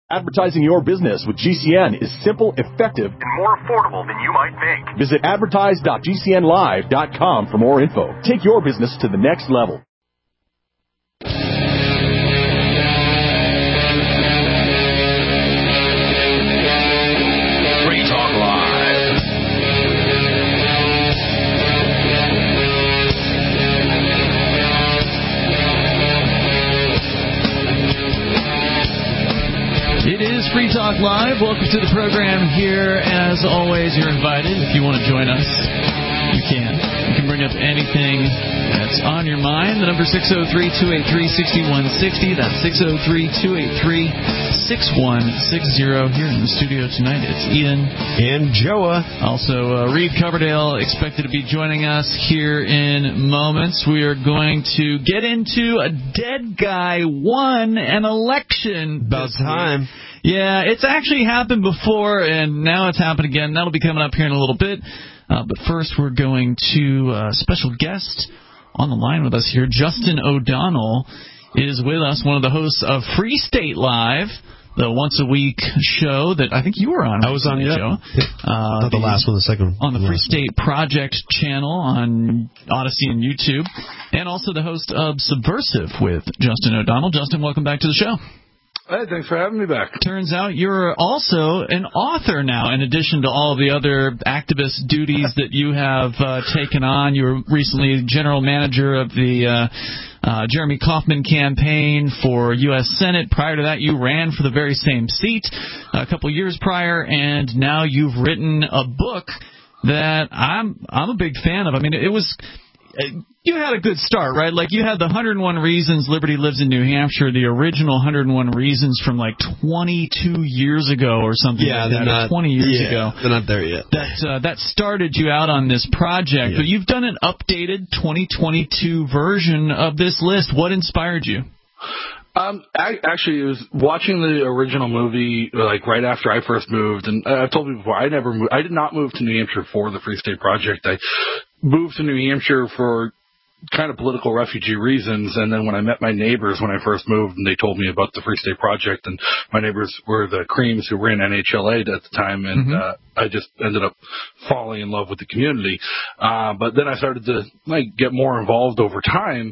Advertising your business with GCN is simple, effective, and more affordable than you might think. Visit advertise.gcnlive.com for more info. Take your business to the next level. Free Talk Live. It is Free Talk Live. Welcome to the program here. As always, you're invited. If you want to join us, you can. You can bring up anything that's on your mind. The number 603-283-6160. That's 603-283-6160. Here in the studio tonight, it's Ian. And Joa. Also, Reed Coverdale expected to be joining us here in moments. We are going to get into a dead guy won an election. About time. Yeah, it's actually happened before, and now it's happened again. That'll be coming up here in a little bit. But first, we're going to a special guest on the line with us here. Justin O'Donnell is with us, one of the hosts of Free State Live, the once-a-week show that I think you were on. I was on, yeah. Show. Not the last one, the second one. On the Free State Project channel on Odyssey and YouTube. And also the host of Subversive with Justin O'Donnell. Justin, welcome back to the show. Hey, thanks for having me back. Turns out you're also an author now, in addition to all of the other activist duties that you have taken on. You were recently general manager of the Jeremy Kauffman campaign for U.S. Senate. Prior to that, you ran for the very same seat a couple years prior, and now you've written a book that I'm a big fan of. I mean, it was... You had a good start, right? Like, you had the 101 Reasons Liberty Lives in New Hampshire, the original 101 Reasons from, like, 22 years ago or something like that, or 20 years ago. They're not there yet. That started you out on this project, but you've done an updated 2022 version of this list. What inspired you? Actually, it was watching the original movie, like, right after I first moved, and I've told you before, I did not move to New Hampshire for the Free State Project. I moved to New Hampshire for kind of political refugee reasons, and then when I met my neighbors when I first moved, and they told me about the Free State Project, and my neighbors were the Creams who ran NHLA at the time, and I just ended up falling in love with the community. But then I started to get more involved over time,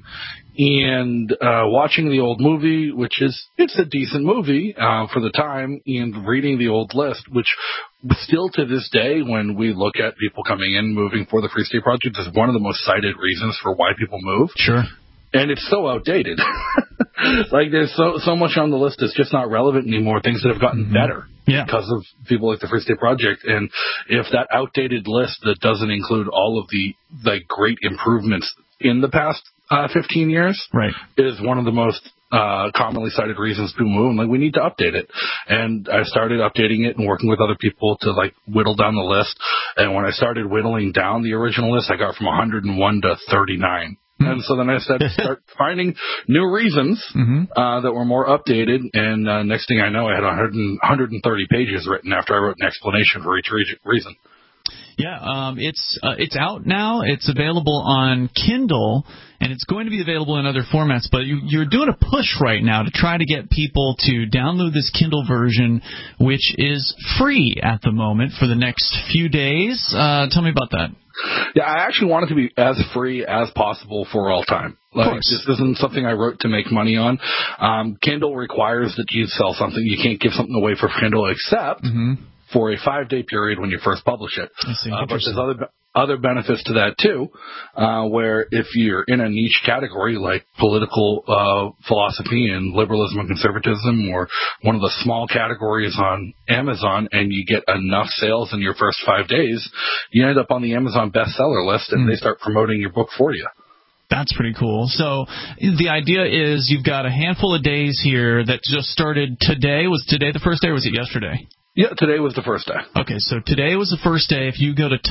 and watching the old movie, which it's a decent movie for the time, and reading the old list, which still to this day, when we look at people coming in moving for the Free State Project, is one of the most cited reasons for why people move. Sure. And it's so outdated. Like, there's so much on the list that's just not relevant anymore, things that have gotten better because of people like the Free State Project. And if that outdated list that doesn't include all of the great improvements in the past 15 years is one of the most commonly cited reasons to move, we need to update it. And I started updating it and working with other people to whittle down the list. And when I started whittling down the original list, I got from 101 to 39. And so then I said, start finding new reasons that were more updated. And next thing I know, I had 130 pages written after I wrote an explanation for each reason. Yeah, it's out now. It's available on Kindle, and it's going to be available in other formats. But you're doing a push right now to try to get people to download this Kindle version, which is free at the moment for the next few days. Tell me about that. Yeah, I actually want it to be as free as possible for all time. This isn't something I wrote to make money on. Kindle requires that you sell something. You can't give something away for Kindle except for a 5-day period when you first publish it. I see. But there's other benefits to that, too, where if you're in a niche category like political philosophy and liberalism and conservatism, or one of the small categories on Amazon, and you get enough sales in your first 5 days, you end up on the Amazon bestseller list, and they start promoting your book for you. That's pretty cool. So the idea is you've got a handful of days here that just started today. Was today the first day, or was it yesterday? Yeah, today was the first day. Okay, so today was the first day. If you go to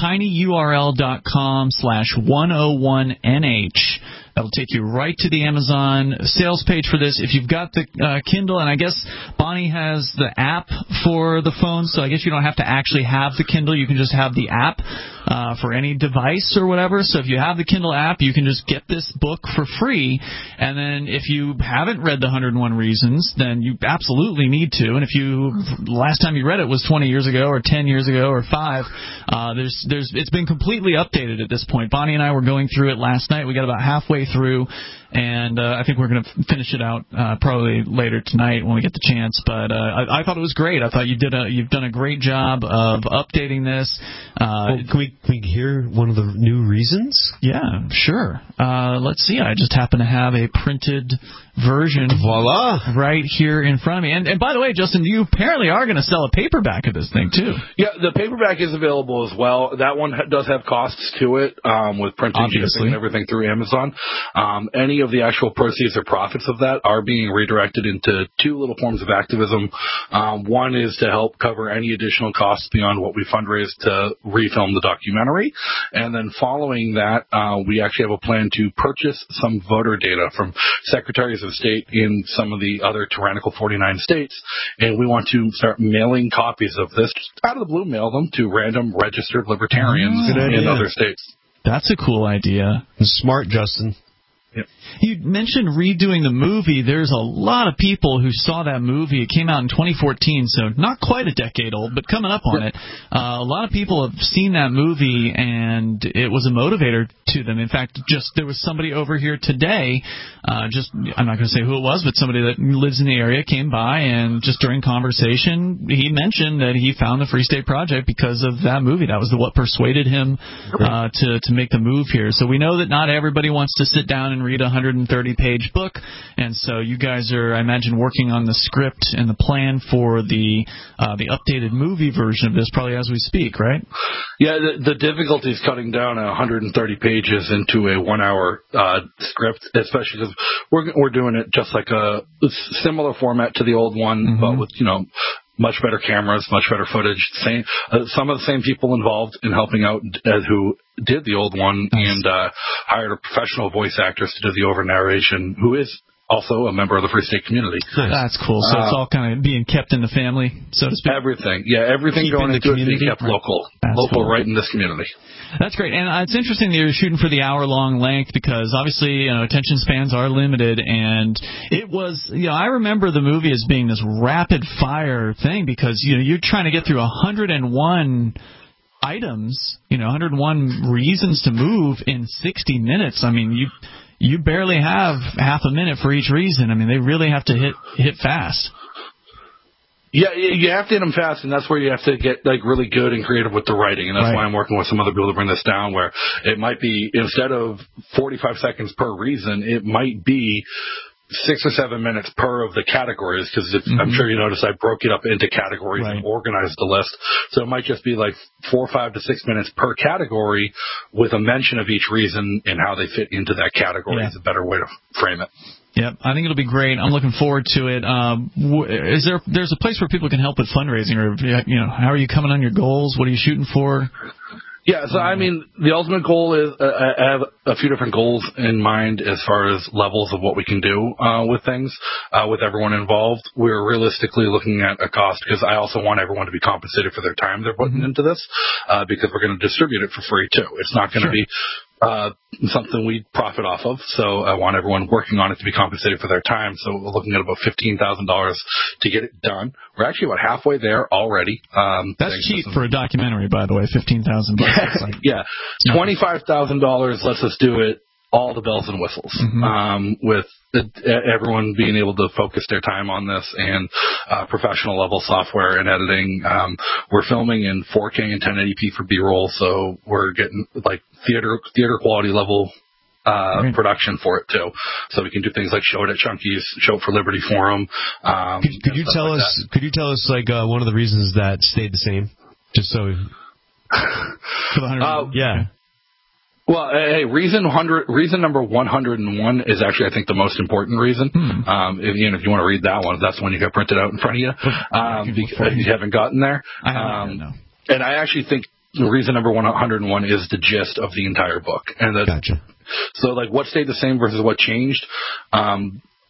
tinyurl.com/101nh, that'll take you right to the Amazon sales page for this. If you've got the Kindle, and I guess Bonnie has the app for the phone, so I guess you don't have to actually have the Kindle. You can just have the app. for any device or whatever. So if you have the Kindle app, you can just get this book for free. And then if you haven't read the 101 Reasons, then you absolutely need to. And if last time you read it was 20 years ago or 10 years ago or 5, it's been completely updated at this point. Bonnie and I were going through it last night. We got about halfway through, and I think we're going to finish it out probably later tonight when we get the chance. But I thought it was great. I thought you've done a great job of updating this. Can we hear one of the new reasons? Yeah, sure. Let's see. I just happen to have a printed version right here in front of me. And by the way, Justin, you apparently are going to sell a paperback of this thing, too. Yeah, the paperback is available as well. That one does have costs to it with printing, shipping, and everything through Amazon. Any of the actual proceeds or profits of that are being redirected into 2 little forms of activism. One is to help cover any additional costs beyond what we fundraised to refilm the documentary. And then following that, we actually have a plan to purchase some voter data from secretaries of state in some of the other tyrannical 49 states. And we want to start mailing copies of this, just out of the blue, mail them to random registered libertarians in other states. That's a cool idea. Smart, Justin. Yep. You mentioned redoing the movie. There's a lot of people who saw that movie. It came out in 2014, so not quite a decade old, but coming up on it. A lot of people have seen that movie, and it was a motivator to them. In fact, there was somebody over here today, I'm not going to say who it was, but somebody that lives in the area came by, and just during conversation, he mentioned that he found the Free State Project because of that movie. That was what persuaded him to make the move here. So we know that not everybody wants to sit down and read a 130-page book, and so you guys are, I imagine, working on the script and the plan for the updated movie version of this probably as we speak, right? Yeah, the difficulty is cutting down 130 pages into a 1-hour script, especially because we're doing it just like a similar format to the old one, but with, much better cameras, much better footage. Some of the same people involved in helping out who did the old one, and hired a professional voice actress to do the over narration, who is also a member of the Free State community. That's cool. So it's all kind of being kept in the family, so to speak. Everything going into it being kept local, cool. Right in this community. That's great. And it's interesting that you're shooting for the hour-long length because obviously, attention spans are limited. And it was, I remember the movie as being this rapid-fire thing because, you're trying to get through 101 items, 101 reasons to move in 60 minutes. I mean, you barely have half a minute for each reason. I mean, they really have to hit fast. Yeah, you have to hit them fast, and that's where you have to get really good and creative with the writing, and that's why I'm working with some other people to bring this down, where it might be, instead of 45 seconds per reason, it might be 6 or 7 minutes per of the categories, because I'm sure you noticed I broke it up into categories and organized the list. So it might just be 4, 5 to 6 minutes per category with a mention of each reason and how they fit into that category is a better way to frame it. Yep, I think it'll be great. I'm looking forward to it. There's a place where people can help with fundraising, or how are you coming on your goals? What are you shooting for? Yeah, so I mean, the ultimate goal is I have a few different goals in mind as far as levels of what we can do with things, with everyone involved. We're realistically looking at a cost, because I also want everyone to be compensated for their time they're putting into this, because we're going to distribute it for free too. It's not going to be something we profit off of, so I want everyone working on it to be compensated for their time. So we're looking at about $15,000 to get it done. We're actually about halfway there already. That's cheap for a documentary, by the way. $15,000. Yeah, $25,000 lets us do it all the bells and whistles, with everyone being able to focus their time on this, and professional level software and editing. We're filming in 4K and 1080p for B-roll, so we're getting theater quality level production for it too. So we can do things like show it at Chunky's, show it for Liberty Forum. Could you tell us? Could you tell us one of the reasons that stayed the same? Just so. For the 100, yeah. Well, hey, reason number 101 is actually, I think, the most important reason. If you want to read that one, that's the one you got printed out in front of you. Because you haven't gotten there. I haven't, no. And I actually think reason number 101 is the gist of the entire book. And gotcha. So, what stayed the same versus what changed?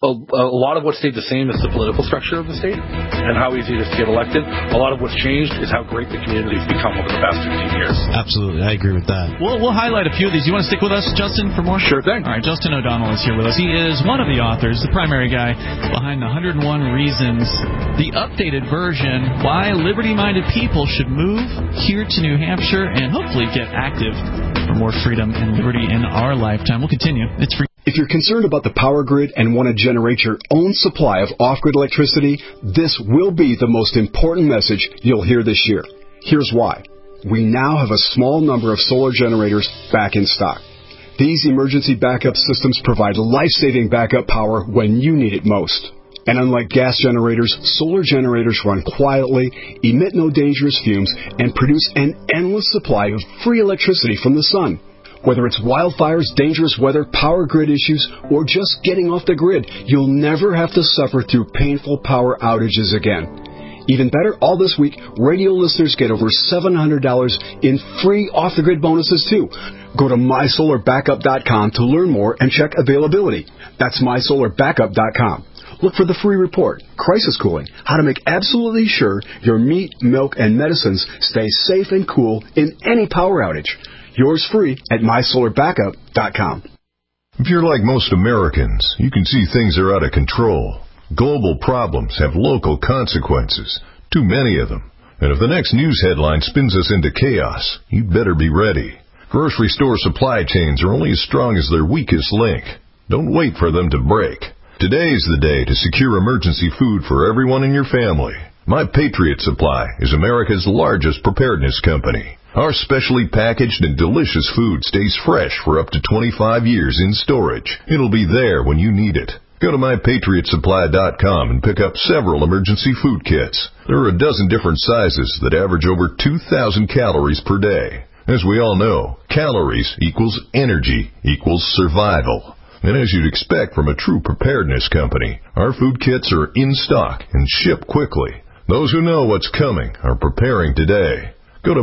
a lot of what stayed the same is the political structure of the state and how easy it is to get elected. A lot of what's changed is how great the community's become over the past 15 years. Absolutely, I agree with that. We'll highlight a few of these. You want to stick with us, Justin, for more? Sure thing. All right, Justin O'Donnell is here with us. He is one of the authors, the primary guy behind the 101 Reasons, the updated version, why liberty-minded people should move here to New Hampshire and hopefully get active for more freedom and liberty in our lifetime. We'll continue. It's free. If you're concerned about the power grid and want to generate your own supply of off-grid electricity, this will be the most important message you'll hear this year. Here's why. We now have a small number of solar generators back in stock. These emergency backup systems provide life-saving backup power when you need it most. And unlike gas generators, solar generators run quietly, emit no dangerous fumes, and produce an endless supply of free electricity from the sun. Whether it's wildfires, dangerous weather, power grid issues, or just getting off the grid, you'll never have to suffer through painful power outages again. Even better, all this week, radio listeners get over $700 in free off-the-grid bonuses, too. Go to mysolarbackup.com to learn more and check availability. That's mysolarbackup.com. Look for the free report, Crisis Cooling, how to make absolutely sure your meat, milk, and medicines stay safe and cool in any power outage. Yours free at mysolarbackup.com. If you're like most Americans, you can see things are out of control. Global problems have local consequences, too many of them. And if the next news headline spins us into chaos, you better be ready. Grocery store supply chains are only as strong as their weakest link. Don't wait for them to break. Today's the day to secure emergency food for everyone in your family. My Patriot Supply is America's largest preparedness company. Our specially packaged and delicious food stays fresh for up to 25 years in storage. It'll be there when you need it. Go to mypatriotsupply.com and pick up several emergency food kits. There are a dozen different sizes that average over 2,000 calories per day. As we all know, calories equals energy equals survival. And as you'd expect from a true preparedness company, our food kits are in stock and ship quickly. Those who know what's coming are preparing today. Go to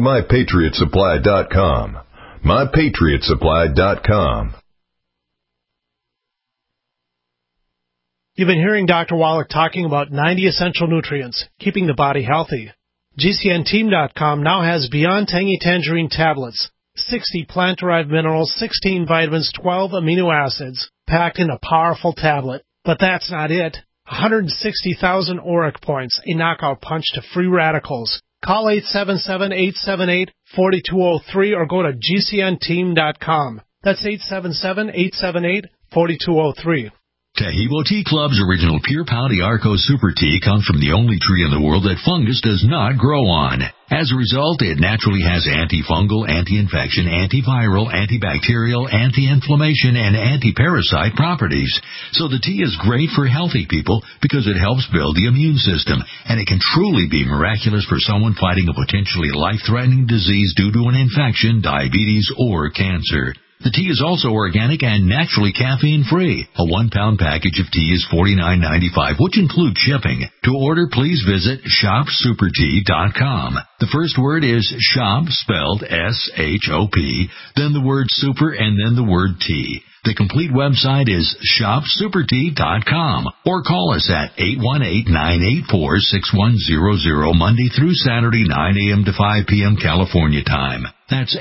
mypatriotsupply.com. mypatriotsupply.com. You've been hearing Dr. Wallach talking about 90 essential nutrients, keeping the body healthy. GCNteam.com now has Beyond Tangy Tangerine tablets, 60 plant-derived minerals, 16 vitamins, 12 amino acids, packed in a powerful tablet. But that's not it. 160,000 auric points, a knockout punch to free radicals. Call 877-878-4203 or go to GCNteam.com. That's 877-878-4203. Taheebo Tea Club's original Pure Pau d'Arco Super Tea comes from the only tree in the world that fungus does not grow on. As a result, it naturally has antifungal, anti-infection, antiviral, antibacterial, anti-inflammation, and anti-parasite properties. So the tea is great for healthy people because it helps build the immune system, and it can truly be miraculous for someone fighting a potentially life-threatening disease due to an infection, diabetes, or cancer. The tea is also organic and naturally caffeine-free. A 1-pound package of tea is $49.95, which includes shipping. To order, please visit shopsupertea.com. The first word is shop, spelled S-H-O-P, then the word super, and then the word tea. The complete website is shopsupertea.com or call us at 818-984-6100 Monday through Saturday, 9 a.m. to 5 p.m. California time. That's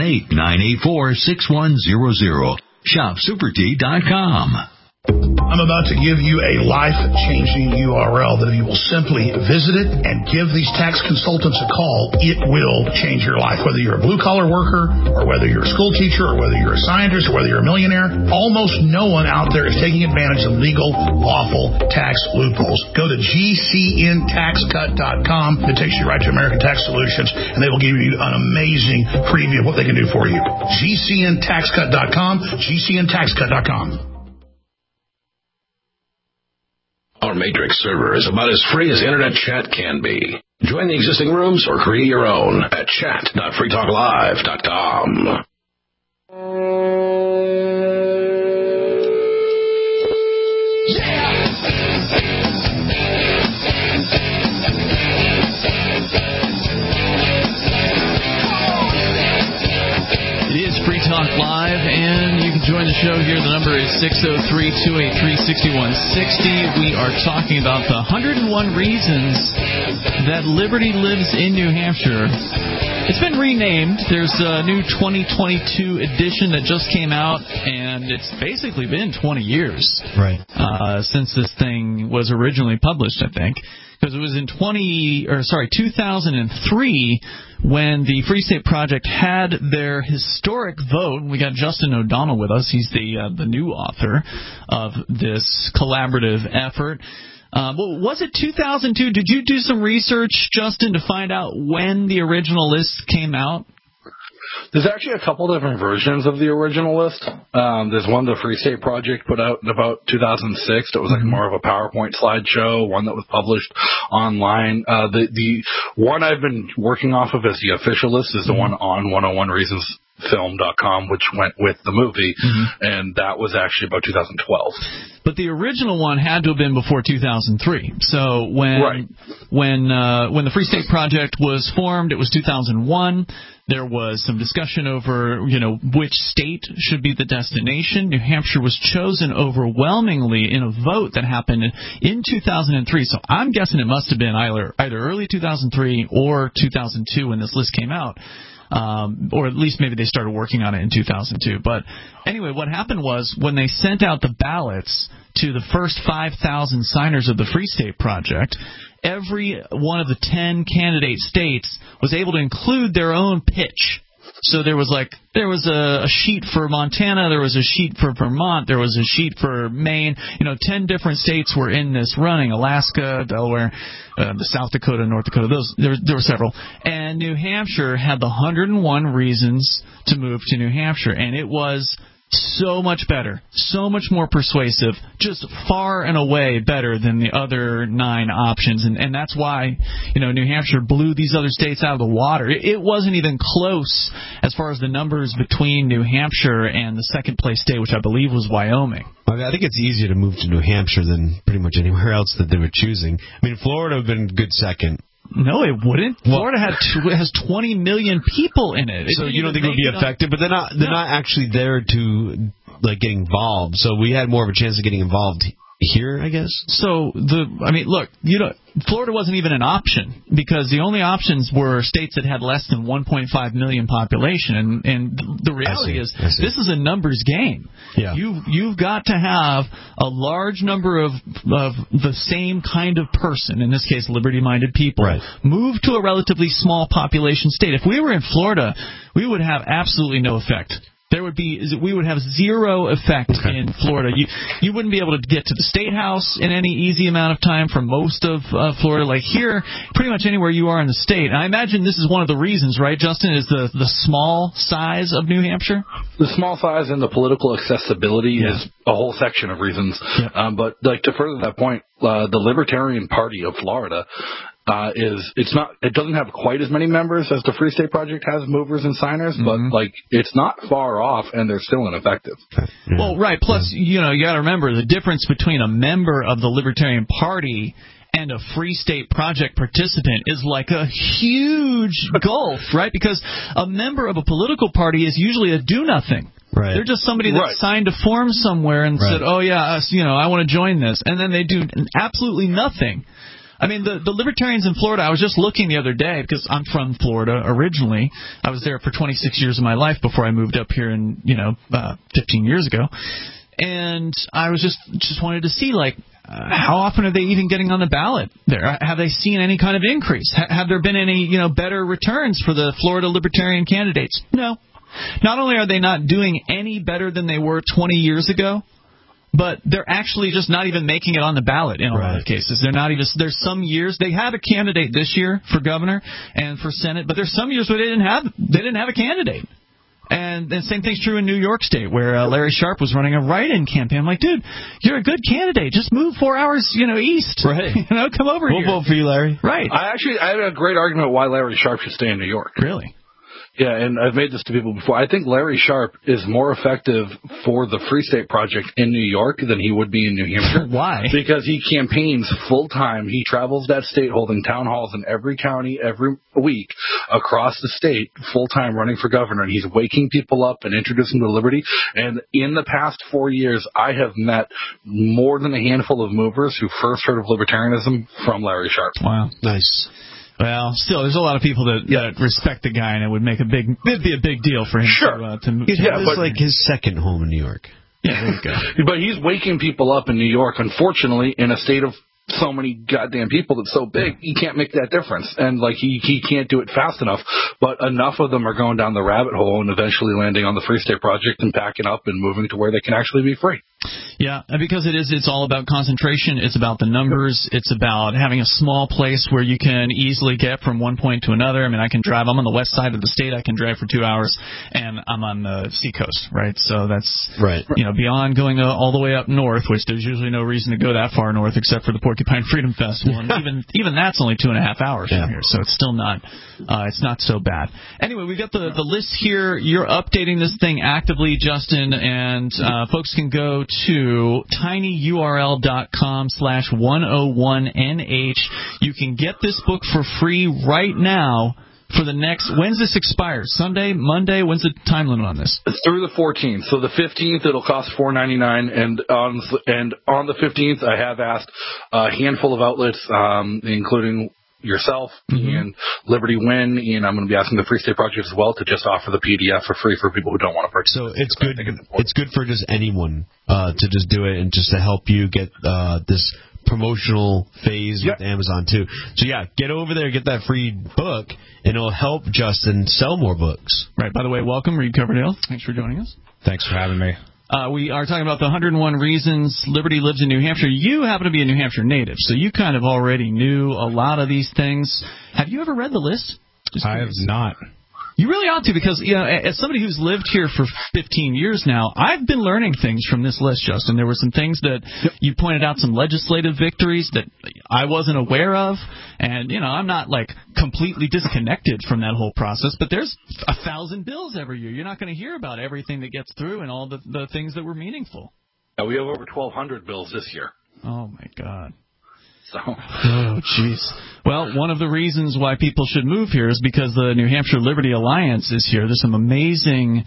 818-984-6100. Shopsupertea.com. I'm about to give you a life-changing URL that if you will simply visit it and give these tax consultants a call, it will change your life. Whether you're a blue-collar worker or whether you're a school teacher or whether you're a scientist or whether you're a millionaire, almost no one out there is taking advantage of legal, lawful tax loopholes. Go to GCNTaxCut.com. It takes you right to American Tax Solutions, and they will give you an amazing preview of what they can do for you. GCNTaxCut.com, GCNTaxCut.com. Our Matrix server is about as free as internet chat can be. Join the existing rooms or create your own at chat.freetalklive.com. It is Free Talk Live, and you can join the show here. The number is 603-283-6160. We are talking about the 101 reasons that liberty lives in New Hampshire. It's been renamed. There's a new 2022 edition that just came out, and it's basically been 20 years since this thing was originally published, I think. Because it was in 2003 when the Free State Project had their historic vote. We got Justin O'Donnell with us. He's the new author of this collaborative effort. Was it 2002? Did you do some research, Justin, to find out when the original list came out? There's actually a couple different versions of the original list. There's one the Free State Project put out in about 2006 that was like more of a PowerPoint slideshow, one that was published online. The one I've been working off of as the official list is the one on 101reasonsfilm.com, which went with the movie, and that was actually about 2012. But the original one had to have been before 2003. So when the Free State Project was formed, it was 2001. There was some discussion over, which state should be the destination. New Hampshire was chosen overwhelmingly in a vote that happened in 2003. So I'm guessing it must have been either early 2003 or 2002 when this list came out. Or at least maybe they started working on it in 2002. But anyway, what happened was when they sent out the ballots to the first 5,000 signers of the Free State Project, every one of the 10 candidate states was able to include their own pitch. So there was a sheet for Montana, there was a sheet for Vermont, there was a sheet for Maine. 10 different states were in this running: Alaska, Delaware, the South Dakota, North Dakota. There were several. And New Hampshire had the 101 reasons to move to New Hampshire, and it was so much better, so much more persuasive, just far and away better than the other 9 options. And that's why, New Hampshire blew these other states out of the water. It wasn't even close as far as the numbers between New Hampshire and the second place state, which I believe was Wyoming. I think it's easier to move to New Hampshire than pretty much anywhere else that they were choosing. I mean, Florida would have been a good second. No, it wouldn't. Florida has 20 million people in it. So you don't think it would be effective? But they're not actually there to get involved. So we had more of a chance of getting involved here, I guess. So look, Florida wasn't even an option because the only options were states that had less than 1.5 million population, and the reality is this is a numbers game. Yeah. You've got to have a large number of the same kind of person, in this case liberty-minded people, move to a relatively small population state. If we were in Florida, we would have absolutely no effect. We would have zero effect in Florida. You wouldn't be able to get to the State House in any easy amount of time for most of Florida. Like here, pretty much anywhere you are in the state. And I imagine this is one of the reasons, right, Justin, is the small size of New Hampshire? The small size and the political accessibility is a whole section of reasons. Yeah. But to further that point, the Libertarian Party of Florida it doesn't have quite as many members as the Free State Project has, movers and signers, but it's not far off, and they're still ineffective. Well, right. Plus, you got to remember the difference between a member of the Libertarian Party and a Free State Project participant is like a huge gulf, right? Because a member of a political party is usually a do-nothing. Right. They're just somebody that signed a form somewhere and said, "Oh yeah, I want to join this," and then they do absolutely nothing. I mean, the libertarians in Florida, I was just looking the other day, because I'm from Florida originally. I was there for 26 years of my life before I moved up here 15 years ago. And I was just wanted to see, how often are they even getting on the ballot there? Have they seen any kind of increase? Have there been any, better returns for the Florida libertarian candidates? No. Not only are they not doing any better than they were 20 years ago, but they're actually just not even making it on the ballot in a lot of cases. They're not even. There's some years they had a candidate this year for governor and for Senate, but there's some years where they didn't have a candidate. And the same thing's true in New York State, where Larry Sharpe was running a write-in campaign. I'm like, dude, you're a good candidate. Just move 4 hours, east. Right. Come over here. We'll vote for you, Larry. Right. I had a great argument why Larry Sharpe should stay in New York. Really? Yeah, and I've made this to people before. I think Larry Sharpe is more effective for the Free State Project in New York than he would be in New Hampshire. Why? Because he campaigns full-time. He travels that state holding town halls in every county every week across the state, full-time running for governor. And he's waking people up and introducing them to liberty. And in the past 4 years, I have met more than a handful of movers who first heard of libertarianism from Larry Sharpe. Wow. Nice. Well, still, there's a lot of people that respect the guy, and it'd be a big deal for him to move. Yeah, it's like his second home in New York. Yeah, there you go. But he's waking people up in New York, unfortunately, in a state of so many goddamn people that's so big, he can't make that difference. And, like, he can't do it fast enough. But enough of them are going down the rabbit hole and eventually landing on the Free State Project and packing up and moving to where they can actually be free. Yeah, and because it's all about concentration. It's about the numbers. It's about having a small place where you can easily get from one point to another. I mean, I can drive. I'm on the west side of the state. I can drive for 2 hours, and I'm on the seacoast, right? So that's right. Beyond going all the way up north, which there's usually no reason to go that far north except for the Porcupine Freedom Festival, and even that's only 2.5 hours from here. So it's still not so bad. Anyway, we've got the list here. You're updating this thing actively, Justin, and folks can go to tinyurl.com/101nh. You can get this book for free right now for the next. When's this expire? Sunday, Monday? When's the time limit on this? It's through the 14th. So the 15th, it'll cost $4.99, and on the 15th, I have asked a handful of outlets, including yourself and Liberty Win, and I'm going to be asking the Free State Project as well to just offer the PDF for free for people who don't want to purchase. So it's good. It's good for just anyone to just do it and just to help you get this promotional phase with Amazon too. So yeah, get over there, get that free book, and it'll help Justin sell more books. Right. By the way, welcome, Reed Coverdale. Thanks for joining us. Thanks for having me. We are talking about the 101 reasons liberty lives in New Hampshire. You happen to be a New Hampshire native, so you kind of already knew a lot of these things. Have you ever read the list? I have not. You really ought to, because as somebody who's lived here for 15 years now, I've been learning things from this list, Justin. There were some things that you pointed out, some legislative victories that I wasn't aware of, and I'm not like completely disconnected from that whole process. But there's 1,000 bills every year. You're not going to hear about everything that gets through and all the things that were meaningful. Yeah, we have over 1,200 bills this year. Oh my God. So. Oh, jeez. Well, one of the reasons why people should move here is because the New Hampshire Liberty Alliance is here. There's some amazing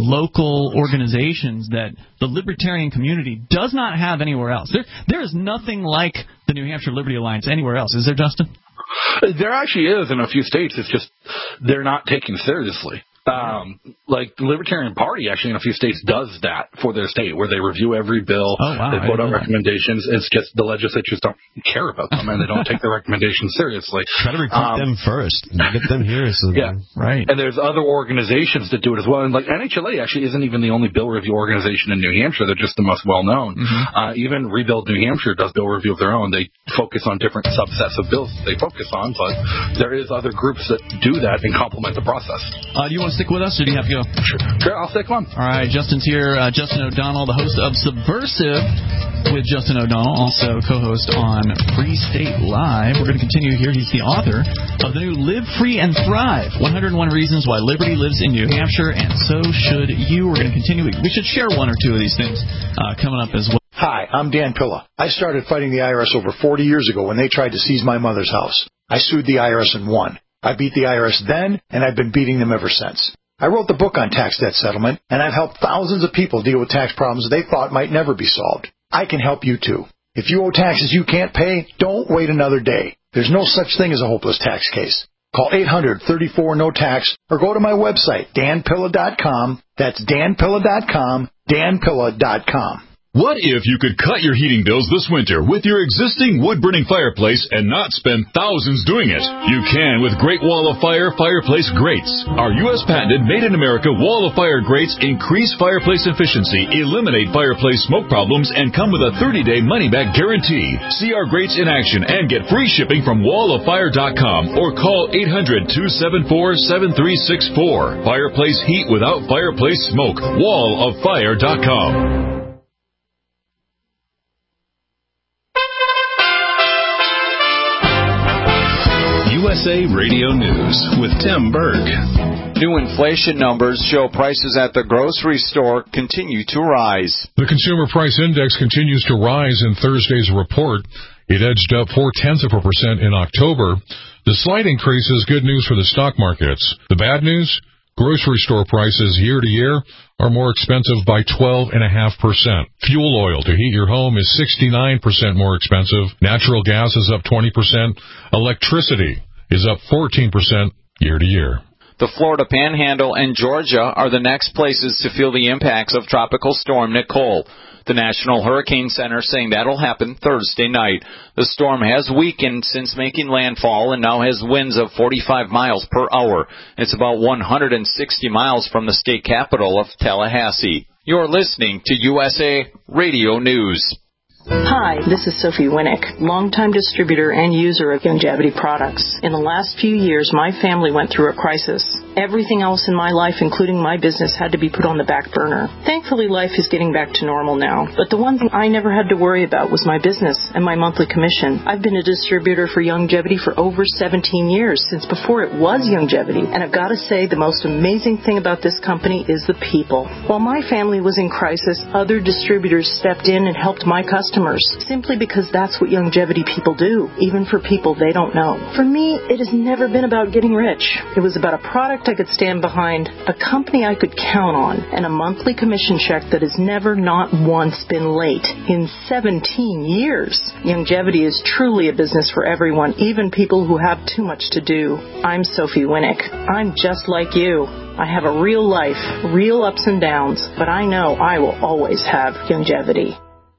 local organizations that the libertarian community does not have anywhere else. There is nothing like the New Hampshire Liberty Alliance anywhere else. Is there, Justin? There actually is in a few states. It's just they're not taken seriously. Like the Libertarian Party actually in a few states does that for their state, where they review every bill, they put out recommendations. It's just the legislatures don't care about them and they don't take their recommendations seriously. Try to recruit them first, get them here. So right. And there's other organizations that do it as well. And like NHLA actually isn't even the only bill review organization in New Hampshire. They're just the most well known. Even Rebuild New Hampshire does bill review of their own. They focus on different subsets of bills that they focus on, but there is other groups that do that and complement the process. Do you want to stick with us, or do you have to go? Sure, I'll stick on. All right, Justin's here. Justin O'Donnell, the host of Subversive with Justin O'Donnell, also co-host on Free State Live. We're going to continue here. He's the author of the new Live Free and Thrive, 101 Reasons Why Liberty Lives in New Hampshire, and so should you. We're going to continue. We should share one or two of these things coming up as well. Hi, I'm Dan Pilla. I started fighting the IRS over 40 years ago when they tried to seize my mother's house. I sued the IRS and won. I beat the IRS then, and I've been beating them ever since. I wrote the book on tax debt settlement, and I've helped thousands of people deal with tax problems they thought might never be solved. I can help you too. If you owe taxes you can't pay, don't wait another day. There's no such thing as a hopeless tax case. Call 800-34-NO-TAX or go to my website, danpilla.com. That's danpilla.com, danpilla.com. What if you could cut your heating bills this winter with your existing wood-burning fireplace and not spend thousands doing it? You can with Great Wall of Fire fireplace grates. Our U.S.-patented, made-in-America Wall of Fire grates increase fireplace efficiency, eliminate fireplace smoke problems, and come with a 30-day money-back guarantee. See our grates in action and get free shipping from walloffire.com or call 800-274-7364. Fireplace heat without fireplace smoke. walloffire.com. USA Radio News with Tim Berg. New inflation numbers show prices at the grocery store continue to rise. The Consumer Price Index continues to rise in Thursday's report. It edged up 0.4% in October. The slight increase is good news for the stock markets. The bad news? Grocery store prices year to year are more expensive by 12.5%. Fuel oil to heat your home is 69% more expensive. Natural gas is up 20%. Electricity is up 14% year to year. The Florida Panhandle and Georgia are the next places to feel the impacts of Tropical Storm Nicole. The National Hurricane Center saying that'll happen Thursday night. The storm has weakened since making landfall and now has winds of 45 miles per hour. It's about 160 miles from the state capital of Tallahassee. You're listening to USA Radio News. Hi, this is Sophie Winnick, longtime distributor and user of Youngevity products. In the last few years, my family went through a crisis. Everything else in my life, including my business, had to be put on the back burner. Thankfully, life is getting back to normal now. But the one thing I never had to worry about was my business and my monthly commission. I've been a distributor for Youngevity for over 17 years, since before it was Youngevity. And I've got to say, the most amazing thing about this company is the people. While my family was in crisis, other distributors stepped in and helped my customers, simply because that's what Youngevity people do, even for people they don't know. For me, it has never been about getting rich. It was about a product I could stand behind, a company I could count on, and a monthly commission check that has never not once been late in 17 years. Youngevity is truly a business for everyone, even people who have too much to do. I'm Sophie Winnick. I'm just like you. I have a real life, real ups and downs, but I know I will always have Youngevity.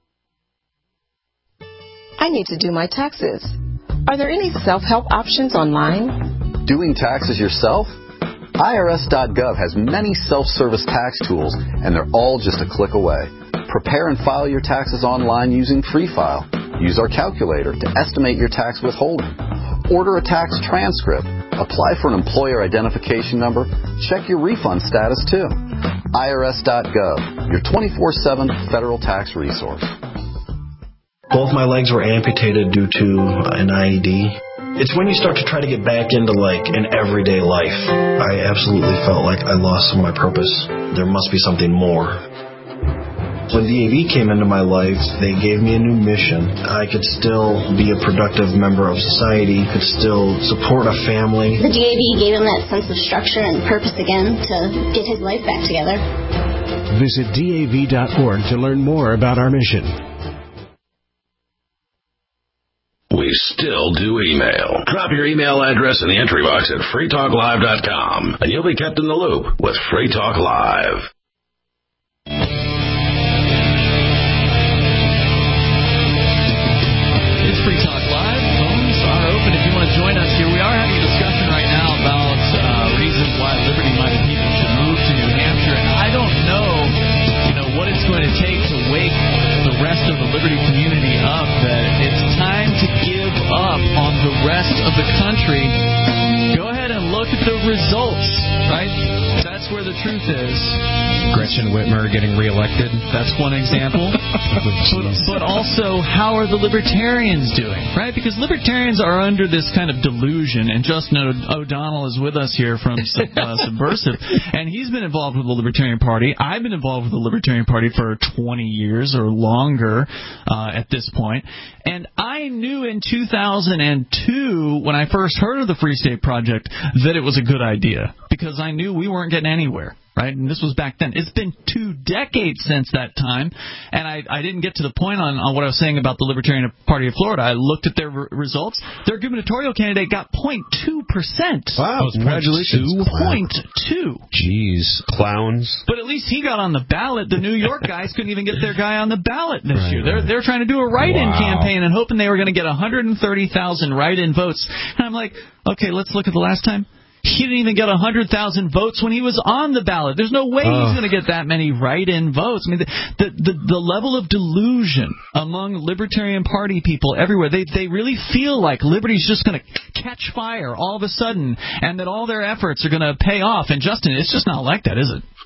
I need to do my taxes. Are there any self-help options online? Doing taxes yourself? IRS.gov has many self-service tax tools, and they're all just a click away. Prepare and file your taxes online using Free File. Use our calculator to estimate your tax withholding. Order a tax transcript. Apply for an employer identification number. Check your refund status, too. IRS.gov, your 24/7 federal tax resource. Both my legs were amputated due to an IED. It's when you start to try to get back into, an everyday life. I absolutely felt like I lost some of my purpose. There must be something more. When DAV came into my life, they gave me a new mission. I could still be a productive member of society, could still support a family. The DAV gave him that sense of structure and purpose again to get his life back together. Visit DAV.org to learn more about our mission. We still do email. Drop your email address in the entry box at freetalklive.com, and you'll be kept in the loop with Free Talk Live. It's Free Talk Live. Phones are open if you want to join us here. We are having a discussion right now about reasons why liberty-minded people should move to New Hampshire, and I don't know, what it's going to take to wake the rest of the liberty community up that it's time to give up on the rest of the country. Go ahead and look at the results, right? That's where the truth is. Gretchen Whitmer getting reelected. That's one example. but also, how are the libertarians doing, right? Because libertarians are under this kind of delusion, and Justin O'Donnell is with us here from Subversive, and he's been involved with the Libertarian Party. I've been involved with the Libertarian Party for 20 years or longer at this point. And I knew in 2002, when I first heard of the Free State Project, that it was a good idea, because I knew we weren't getting anywhere. Right, and this was back then. It's been 2 decades since that time, and I didn't get to the point on what I was saying about the Libertarian Party of Florida. I looked at their results. Their gubernatorial candidate got 0.2%. Wow, congratulations. 0.2. Jeez, clowns. But at least he got on the ballot. The New York guys couldn't even get their guy on the ballot this year. They're trying to do a write-in campaign and hoping they were going to get 130,000 write-in votes. And I'm like, okay, let's look at the last time. He didn't even get 100,000 votes when he was on the ballot. There's no way he's going to get that many write-in votes. I mean, the level of delusion among Libertarian Party people everywhere, they really feel like liberty's just going to catch fire all of a sudden and that all their efforts are going to pay off. And, Justin, it's just not like that, is it?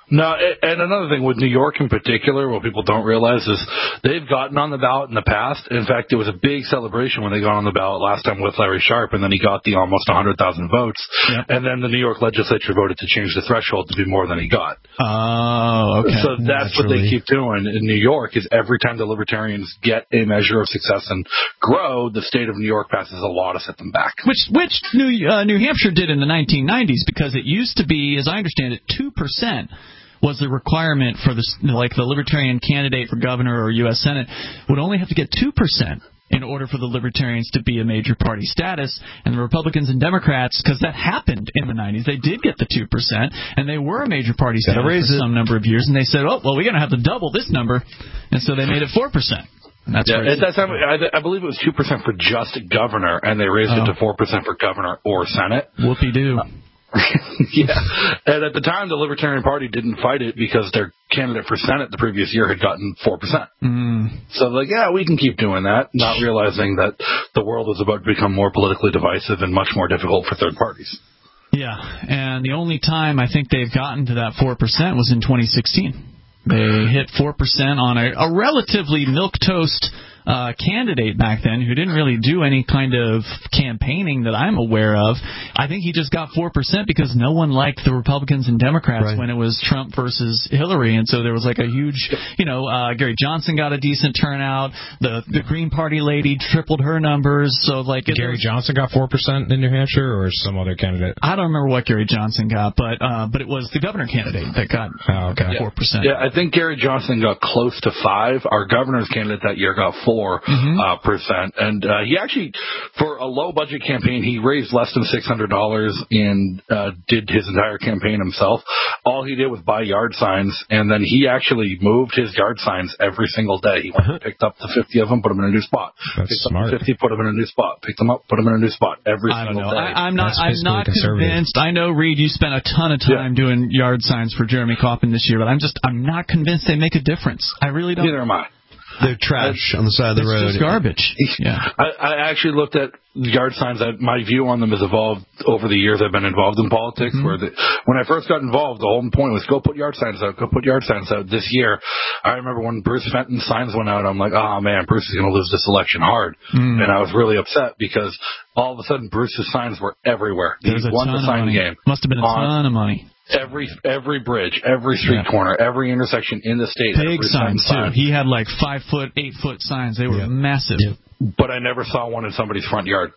No, and another thing with New York in particular, what people don't realize is they've gotten on the ballot in the past. In fact, there was a big celebration when they got on the ballot last time with Larry Sharpe, and then he got the almost 100,000 votes. Yep. And then the New York legislature voted to change the threshold to be more than he got. Oh, okay. So that's what they keep doing in New York, is every time the Libertarians get a measure of success and grow, the state of New York passes a law to set them back. Which New Hampshire did in the 1990s, because it used to be, as I understand it, 2% was the requirement for the Libertarian candidate for governor or U.S. Senate would only have to get 2% in order for the Libertarians to be a major party status. And the Republicans and Democrats, because that happened in the 90s, they did get the 2%, and they were a major party status for some number of years. And they said, oh, well, we're going to have to double this number. And so they made it 4%. And that's at that time, I believe it was 2% for just governor, and they raised it to 4% for governor or Senate. Whoopie-doo. Yeah, and at the time, the Libertarian Party didn't fight it because their candidate for Senate the previous year had gotten 4%. So, we can keep doing that, not realizing that the world was about to become more politically divisive and much more difficult for third parties. Yeah, and the only time I think they've gotten to that 4% was in 2016. They hit 4% on a relatively milquetoast candidate back then who didn't really do any kind of campaigning that I'm aware of. I think he just got 4% because no one liked the Republicans and Democrats when it was Trump versus Hillary, and so there was a huge, Gary Johnson got a decent turnout. The Green Party lady tripled her numbers. So Gary Johnson got 4% in New Hampshire, or some other candidate? I don't remember what Gary Johnson got, but it was the governor candidate that got 4%. Yeah, I think Gary Johnson got close to 5. Our governor's candidate that year got 4%. And he actually, for a low-budget campaign, he raised less than $600 and did his entire campaign himself. All he did was buy yard signs, and then he actually moved his yard signs every single day. He went and picked up the 50 of them, put them in a new spot. That's smart. Up the 50, put them in a new spot. Picked them up, put them in a new spot every single day. I'm not convinced. I know, Reed, you spent a ton of time doing yard signs for Jeremy Coffin this year, but I'm not convinced they make a difference. I really don't. Neither am I. They're trash on the side of the road. It's just garbage. Yeah. I actually looked at yard signs. My view on them has evolved over the years I've been involved in politics. When I first got involved, the whole point was go put yard signs out. Go put yard signs out. This year, I remember when Bruce Fenton's signs went out, I'm like, oh, man, Bruce is going to lose this election hard. And I was really upset because all of a sudden Bruce's signs were everywhere. He won the sign game. Must have been a ton of money. Every bridge, every street corner, every intersection in the state. Big signs, too. He had 5-foot, 8-foot signs. They were massive. But I never saw one in somebody's front yard.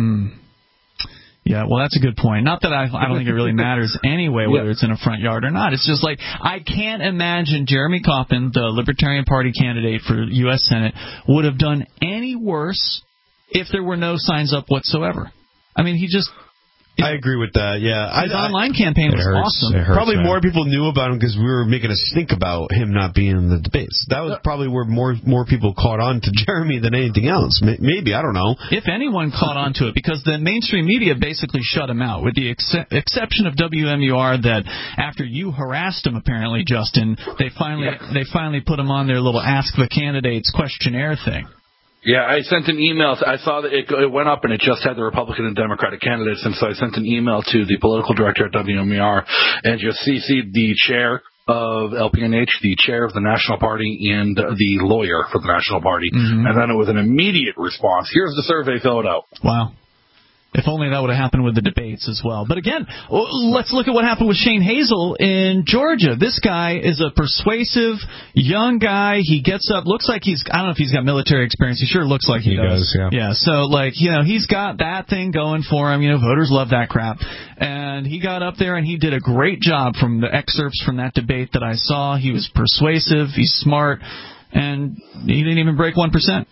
Yeah, well, that's a good point. Not that I don't think it really matters anyway whether it's in a front yard or not. It's just I can't imagine Jeremy Coffin, the Libertarian Party candidate for U.S. Senate, would have done any worse if there were no signs up whatsoever. I mean, he just... I agree with that, yeah. His online campaign was awesome. Probably more people knew about him because we were making a stink about him not being in the debates. That was probably where more people caught on to Jeremy than anything else. Maybe, I don't know. If anyone caught on to it, because the mainstream media basically shut him out, with the exception of WMUR, that after you harassed him, apparently, Justin, they finally put him on their little Ask the Candidates questionnaire thing. Yeah, I sent an email. I saw that it went up, and it just had the Republican and Democratic candidates, and so I sent an email to the political director at WMER and just CC'd the chair of LPNH, the chair of the National Party, and the lawyer for the National Party. And then it was an immediate response. Here's the survey, fill it out. Wow. If only that would have happened with the debates as well. But again, let's look at what happened with Shane Hazel in Georgia. This guy is a persuasive young guy. He gets up, looks like I don't know if he's got military experience. He sure looks like he does. Yeah, so he's got that thing going for him. Voters love that crap. And he got up there and he did a great job from the excerpts from that debate that I saw. He was persuasive, he's smart, and he didn't even break 1%.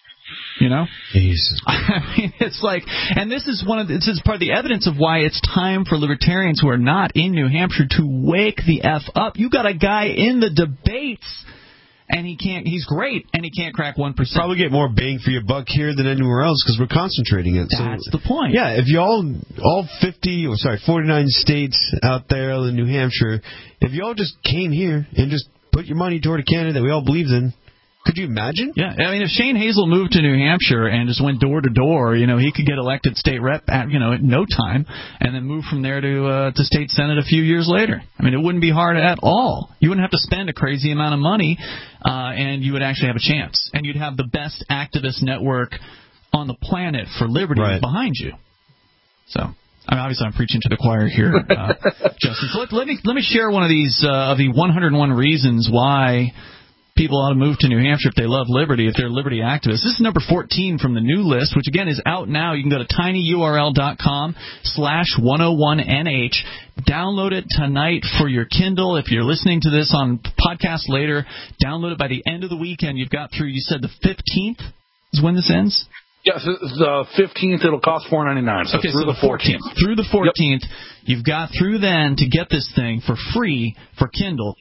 Jesus. I mean, it's and this is part of the evidence of why it's time for libertarians who are not in New Hampshire to wake the F up. You got a guy in the debates, and he's great, and he can't crack 1%. Probably get more bang for your buck here than anywhere else because we're concentrating it. That's the point. Yeah, if you all 49 states out there in New Hampshire, if you all just came here and just put your money toward a candidate that we all believed in, Could you imagine? Yeah, I mean, if Shane Hazel moved to New Hampshire and just went door to door, he could get elected state rep at no time, and then move from there to state senate a few years later. I mean, it wouldn't be hard at all. You wouldn't have to spend a crazy amount of money, and you would actually have a chance. And you'd have the best activist network on the planet for liberty behind you. So, obviously, I'm preaching to the choir here, Justin. So let me share one of these of the 101 reasons why people ought to move to New Hampshire if they love liberty, if they're liberty activists. This is number 14 from the new list, which, again, is out now. You can go to tinyurl.com/101nh. Download it tonight for your Kindle. If you're listening to this on podcast later, download it by the end of the weekend. You've got through, you said the 15th is when this ends? Yes, the 15th, it'll cost $4.99. So okay, through the 14th. Through the 14th, you've got through then to get this thing for free for Kindle,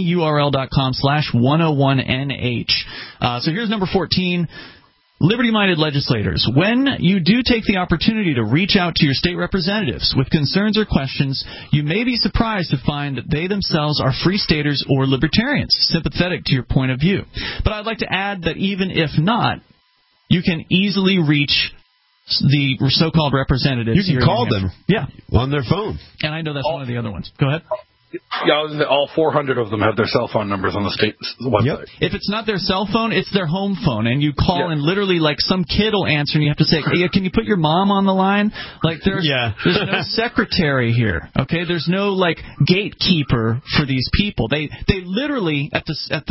tinyurl.com/101nh. So here's number 14. Liberty-minded legislators, when you do take the opportunity to reach out to your state representatives with concerns or questions, you may be surprised to find that they themselves are free staters or libertarians, sympathetic to your point of view. But I'd like to add that even if not, you can easily reach the so-called representatives. You can call them on their phone. And I know that's one of the other ones. Go ahead. Yeah, all 400 of them have their cell phone numbers on the state website. If it's not their cell phone, it's their home phone, and you call and literally, like, some kid will answer, and you have to say, hey, can you put your mom on the line? Like, there's no secretary here, okay? There's no, like, gatekeeper for these people. They literally, at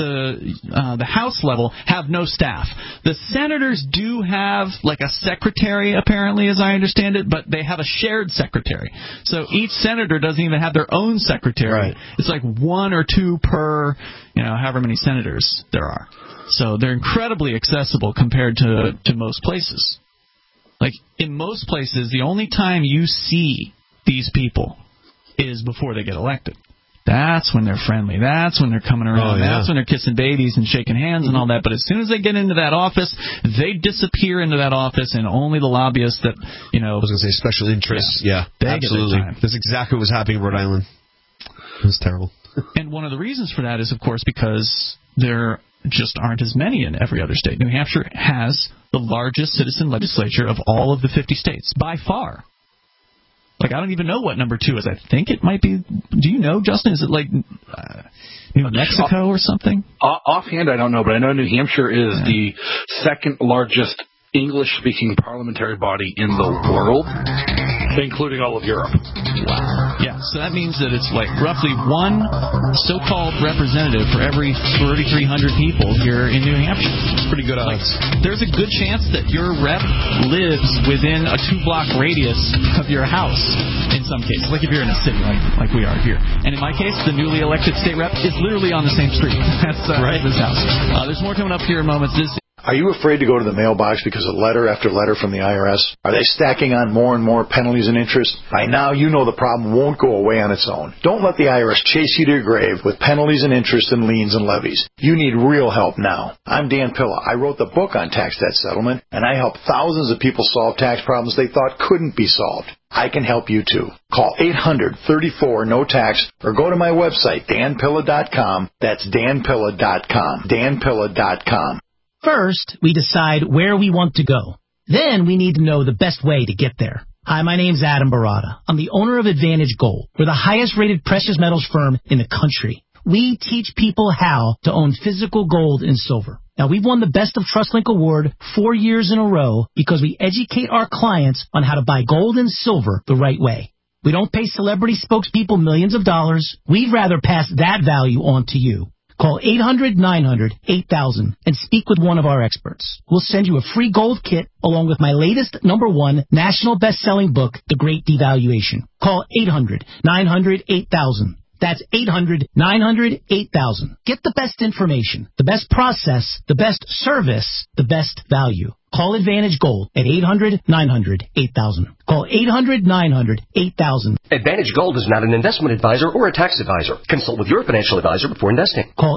the House level, have no staff. The senators do have, like, a secretary, apparently, as I understand it, but they have a shared secretary. So each senator doesn't even have their own secretary. Right. It's like 1 or 2 per, however many senators there are. So they're incredibly accessible compared to most places. Like, in most places, the only time you see these people is before they get elected. That's when they're friendly. That's when they're coming around. That's when they're kissing babies and shaking hands and all that. But as soon as they get into that office, they disappear into that office, and only the lobbyists that, I was going to say special interests. Yeah, absolutely. That's exactly what was happening in Rhode Island. It was terrible. And one of the reasons for that is, of course, because there just aren't as many in every other state. New Hampshire has the largest citizen legislature of all of the 50 states, by far. Like, I don't even know what number 2 is. I think it might be... Do you know, Justin? Is it like New Mexico or something? Offhand, I don't know, but I know New Hampshire is the second largest English-speaking parliamentary body in the world, including all of Europe. Wow. Yeah, so that means that it's like roughly one so-called representative for every 3,300 people here in New Hampshire. It's pretty good odds. There's a good chance that your rep lives within a 2-block radius of your house in some cases, like if you're in a city like we are here. And in my case, the newly elected state rep is literally on the same street. That's this house. There's more coming up here in moments. Are you afraid to go to the mailbox because of letter after letter from the IRS? Are they stacking on more and more penalties and interest? By now, you know the problem won't go away on its own. Don't let the IRS chase you to your grave with penalties and interest and liens and levies. You need real help now. I'm Dan Pilla. I wrote the book on tax debt settlement, and I help thousands of people solve tax problems they thought couldn't be solved. I can help you too. Call 800-34-NO-TAX or go to my website, danpilla.com. That's danpilla.com. danpilla.com. First, we decide where we want to go. Then we need to know the best way to get there. Hi, my name's Adam Barada. I'm the owner of Advantage Gold. We're the highest-rated precious metals firm in the country. We teach people how to own physical gold and silver. Now, we've won the Best of TrustLink Award 4 years in a row because we educate our clients on how to buy gold and silver the right way. We don't pay celebrity spokespeople millions of dollars. We'd rather pass that value on to you. Call 800-900-8000 and speak with one of our experts. We'll send you a free gold kit along with my latest #1 national best-selling book, The Great Devaluation. Call 800-900-8000. That's 800-900-8000. Get the best information, the best process, the best service, the best value. Call Advantage Gold at 800-900-8000. Call 800-900-8000. Advantage Gold is not an investment advisor or a tax advisor. Consult with your financial advisor before investing. Call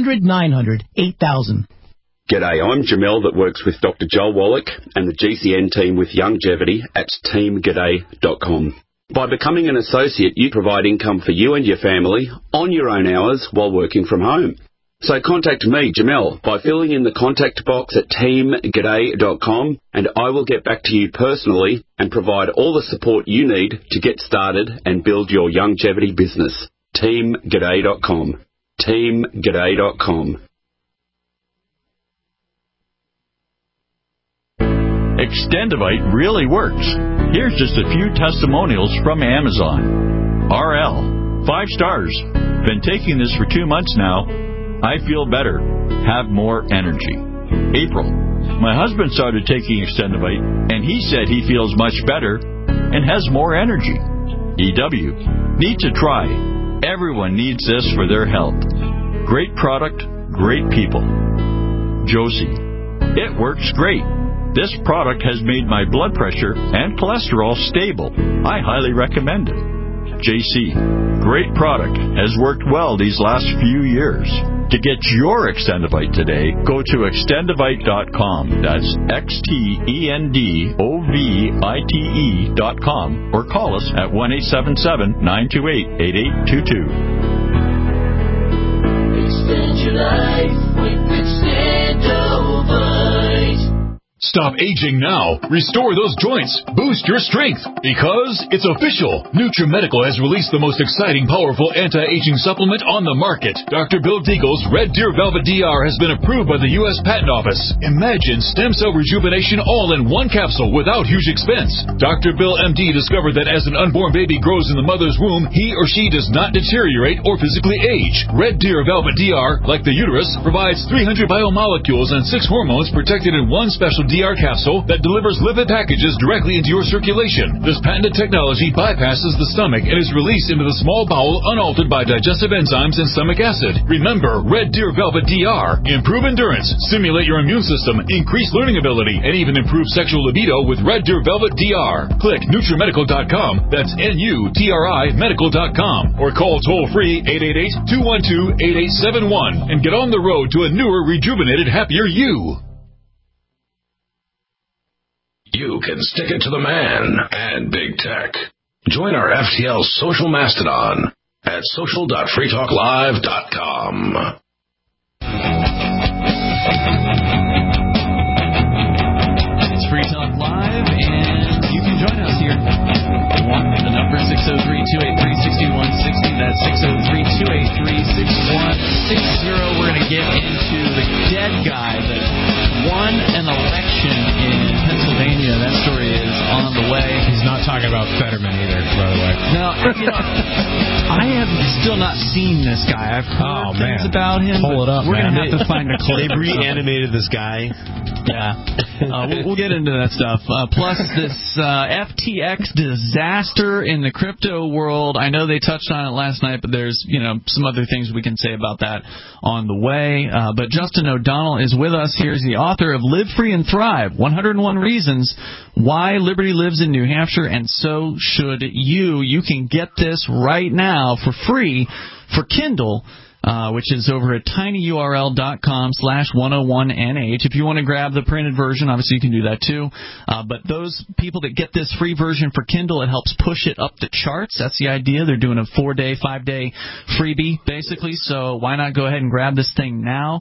800-900-8000. G'day, I'm Jamel that works with Dr. Joel Wallach and the GCN team with Youngevity at teamg'day.com. By becoming an associate, you provide income for you and your family on your own hours while working from home. So contact me, Jamel, by filling in the contact box at teamg'day.com, and I will get back to you personally and provide all the support you need to get started and build your longevity business. teamg'day.com. teamg'day.com. Extendivite really works. Here's just a few testimonials from Amazon. RL, 5 stars. Been taking this for 2 months now. I feel better. Have more energy. April, my husband started taking Extendivite, and he said he feels much better and has more energy. EW, need to try. Everyone needs this for their health. Great product, great people. Josie, it works great. This product has made my blood pressure and cholesterol stable. I highly recommend it. JC, great product. Has worked well these last few years. To get your Extendivite today, go to extendivite.com. That's XTENDOVITE.com, or call us at 1-877-928-8822. Extend your life with Extendivite. Stop aging now. Restore those joints. Boost your strength. Because it's official. NutriMedical has released the most exciting, powerful anti-aging supplement on the market. Dr. Bill Deagle's Red Deer Velvet DR has been approved by the U.S. Patent Office. Imagine stem cell rejuvenation all in one capsule without huge expense. Dr. Bill MD discovered that as an unborn baby grows in the mother's womb, he or she does not deteriorate or physically age. Red Deer Velvet DR, like the uterus, provides 300 biomolecules and 6 hormones protected in one special DR capsule that delivers lipid packages directly into your circulation. This patented technology bypasses the stomach and is released into the small bowel unaltered by digestive enzymes and stomach acid. Remember, Red Deer Velvet DR. Improve endurance, stimulate your immune system, increase learning ability, and even improve sexual libido with Red Deer Velvet DR. Click NutriMedical.com. That's NUTRI Medical.com. Or call toll-free 888-212-8871 and get on the road to a newer, rejuvenated, happier you. You can stick it to the man and big tech. Join our FTL social mastodon at social.freetalklive.com. It's Free Talk Live, and you can join us here. The number 603-283-6160. That's 603-283-6160. We're going to get into the dead guy that won an election in Pennsylvania. That story is on the way. He's not talking about Fetterman either, by the way. No, I have still not seen this guy. I've heard things about him. Pull it up, We're going to have man. to find a clip. They've reanimated this guy. Yeah. We'll get into that stuff. Plus, this FTX disaster in the crypto world. I know they touched on it last night, but there's some other things we can say about that on the way. But Justin O'Donnell is with us here. He's the author of Live Free and Thrive, 101 Reasons Why Liberty Lives in New Hampshire, and so should you. You can get this right now for free for Kindle, which is over at tinyurl.com/101nh. If you want to grab the printed version, obviously you can do that too. But those people that get this free version for Kindle, it helps push it up the charts. That's the idea. They're doing a 4-day, 5-day freebie, basically. So why not go ahead and grab this thing now?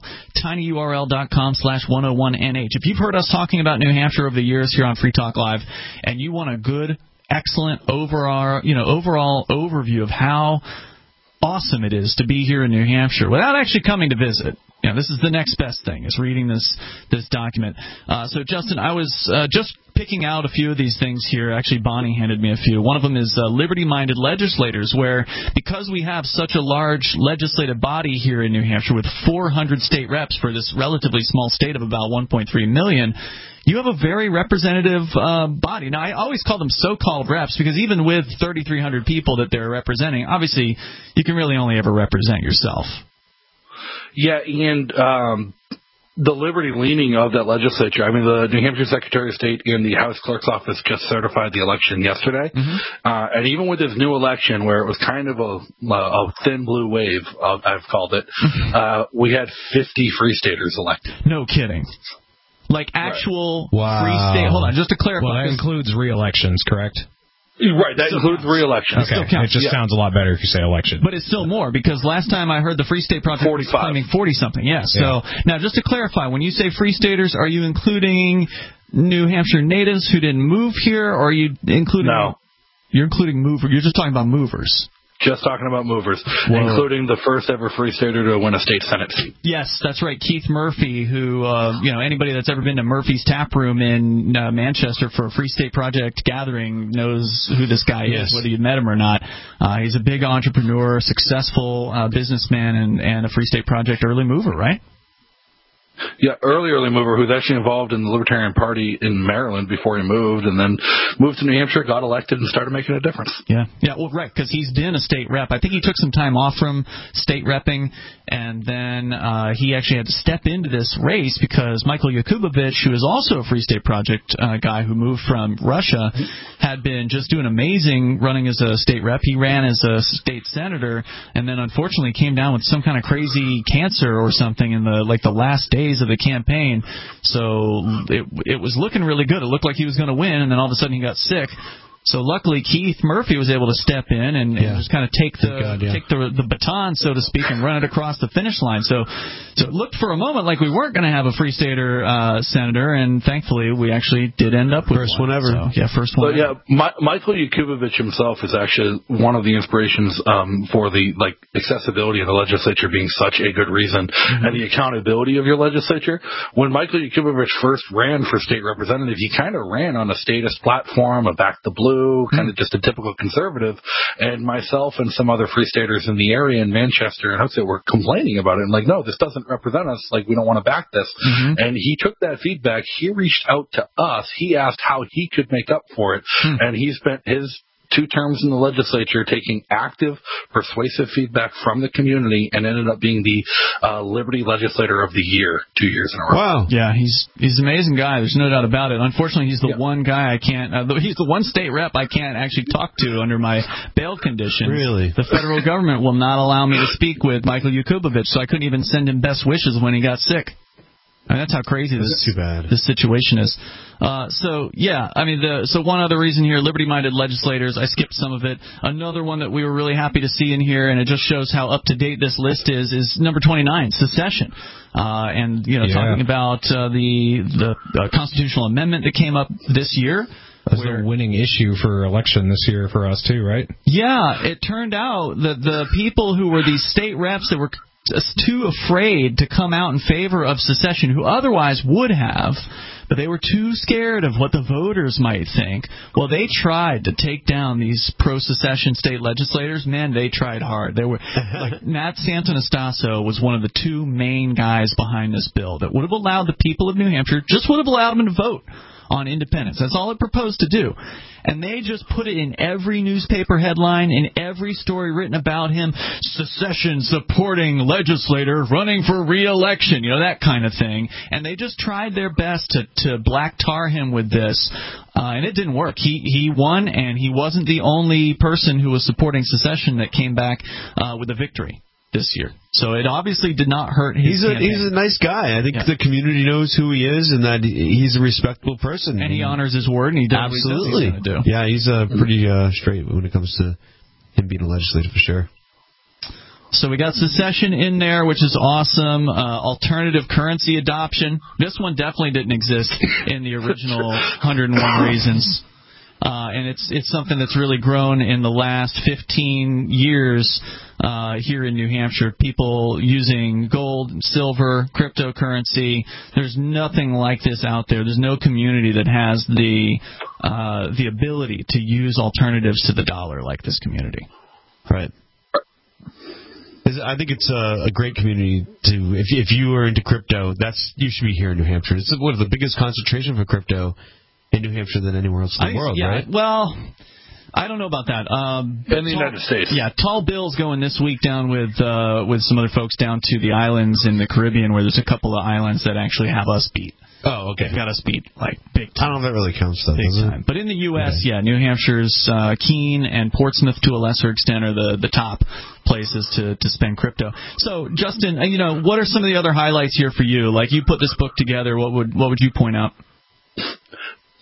tinyurl.com/101nh. If you've heard us talking about New Hampshire over the years here on Free Talk Live, and you want a good, excellent overall overview of how awesome it is to be here in New Hampshire without actually coming to visit. This is the next best thing, is reading this document. So, Justin, I was just picking out a few of these things here. Actually, Bonnie handed me a few. One of them is liberty-minded legislators, where because we have such a large legislative body here in New Hampshire with 400 state reps for this relatively small state of about 1.3 million, you have a very representative body. Now, I always call them so-called reps because even with 3,300 people that they're representing, obviously you can really only ever represent yourself. Yeah, and the liberty-leaning of that legislature, I mean, the New Hampshire Secretary of State and the House Clerk's Office just certified the election yesterday. Mm-hmm. And even with this new election, where it was kind of a thin blue wave, I've called it, we had 50 Free Staters elected. No kidding. Like actual free state. Hold on, just to clarify. Well, that includes re-elections, correct? Right, that includes re-election. Okay, it just sounds a lot better if you say election. But it's still more, because last time I heard the Free State Project was claiming 40-something. Yeah, so now just to clarify, when you say Free Staters, are you including New Hampshire natives who didn't move here, or are you including... No. You're including movers. You're just talking about movers. Just talking about movers, including the first ever Free Stater to win a state Senate seat. Yes, that's right. Keith Murphy, who, anybody that's ever been to Murphy's Tap Room in Manchester for a Free State Project gathering knows who this guy is, whether you met him or not. He's a big entrepreneur, successful businessman, and a Free State Project early mover, right? Yeah, early mover who's actually involved in the Libertarian Party in Maryland before he moved, and then moved to New Hampshire, got elected, and started making a difference. Yeah, well, right, because he's been a state rep. I think he took some time off from state repping, and then he actually had to step into this race because Michael Yakubovich, who is also a Free State Project guy who moved from Russia, had been just doing amazing running as a state rep. He ran as a state senator, and then unfortunately came down with some kind of crazy cancer or something in the last days of the campaign, so it was looking really good. It looked like he was going to win, and then all of a sudden he got sick. So luckily Keith Murphy was able to step in and just kind of take the baton, so to speak, and run it across the finish line. So it looked for a moment like we weren't going to have a Free Stater senator, and thankfully we actually did end up with first one ever. So, first one. But Michael Yakubovich himself is actually one of the inspirations for the accessibility of the legislature being such a good reason, and the accountability of your legislature. When Michael Yakubovich first ran for state representative, he kind of ran on a statist platform, a back the blue, kind of just a typical conservative, and myself and some other Free Staters in the area in Manchester and Hooksett were complaining about it, and no, this doesn't represent us, we don't want to back this. And he took that feedback, he reached out to us, he asked how he could make up for it, and he spent his 2 terms in the legislature taking active, persuasive feedback from the community, and ended up being the Liberty Legislator of the Year 2 years in a row. Wow. Yeah, he's an amazing guy. There's no doubt about it. Unfortunately, he's the one guy I can't, he's the one state rep I can't actually talk to under my bail conditions. Really? The federal government will not allow me to speak with Michael Yakubovich, so I couldn't even send him best wishes when he got sick. I mean, that's how crazy this situation is. So one other reason here, liberty-minded legislators, I skipped some of it. Another one that we were really happy to see in here, and it just shows how up-to-date this list is number 29, secession. Talking about the constitutional amendment that came up this year. That was a winning issue for election this year for us, too, right? Yeah, it turned out that the people who were these state reps that were too afraid to come out in favor of secession, who otherwise would have, but they were too scared of what the voters might think. Well, they tried to take down these pro-secession state legislators. Man, they tried hard. They were Nat Santonastasso was one of the 2 main guys behind this bill that would have allowed the people of New Hampshire, just would have allowed them to vote on independence. That's all it proposed to do. And they just put it in every newspaper headline, in every story written about him, secession supporting legislator running for re-election, that kind of thing. And they just tried their best to black tar him with this. And it didn't work. He won, and he wasn't the only person who was supporting secession that came back with a victory this year. So it obviously did not hurt his campaign. He's a nice guy. I think the community knows who he is and that he's a respectable person. And he honors his word, and he does what he says he's going to do. Yeah, he's pretty straight when it comes to him being a legislator for sure. So we got secession in there, which is awesome. Alternative currency adoption. This one definitely didn't exist in the original 101 Reasons. And it's something that's really grown in the last 15 years here in New Hampshire. People using gold, silver, cryptocurrency. There's nothing like this out there. There's no community that has the ability to use alternatives to the dollar like this community. Right. I think it's a great community to, if you are into crypto, you should be here in New Hampshire. It's one of the biggest concentration for crypto in New Hampshire than anywhere else in the world, right? Well, I don't know about that. In the United States. Yeah, Tall Bill's going this week down with some other folks down to the islands in the Caribbean, where there's a couple of islands that actually have us beat. Oh, okay. Got us beat, big time. I don't know if that really counts, though, big time. But in the U.S., New Hampshire's Keene and Portsmouth, to a lesser extent, are the top places to spend crypto. So, Justin, what are some of the other highlights here for you? Like, you put this book together, what would you point out?